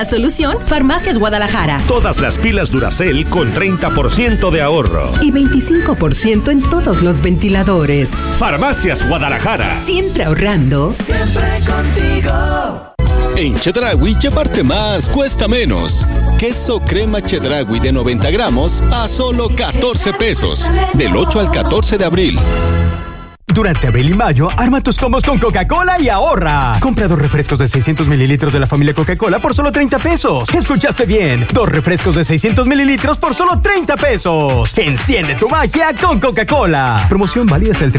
Solución, Farmacias Guadalajara. Todas las pilas Duracell con 30% de ahorro. Y 25% en todos los ventiladores. Farmacias Guadalajara. Siempre ahorrando. Siempre contigo. En Chedraui llevarte más cuesta menos. Queso crema Chedraui de 90 gramos a solo 14 pesos. Del 8 al 14 de abril. Durante abril y mayo, arma tus combos con Coca-Cola y ahorra. Compra 2 refrescos de 600 mililitros de la familia Coca-Cola por solo 30 pesos. ¿Escuchaste bien? 2 refrescos de 600 mililitros por solo 30 pesos. Enciende tu magia con Coca-Cola. Promoción válida hasta el